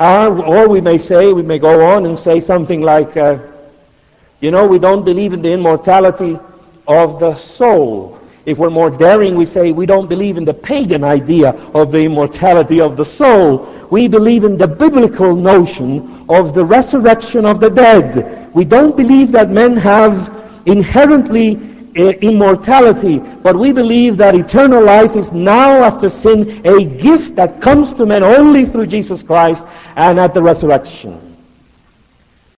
Or we may go on and say something like, we don't believe in the immortality of the soul. If we're more daring, we say we don't believe in the pagan idea of the immortality of the soul. We believe in the biblical notion of the resurrection of the dead. We don't believe that men have inherently immortality, but we believe that eternal life is now, after sin, a gift that comes to men only through Jesus Christ and at the resurrection.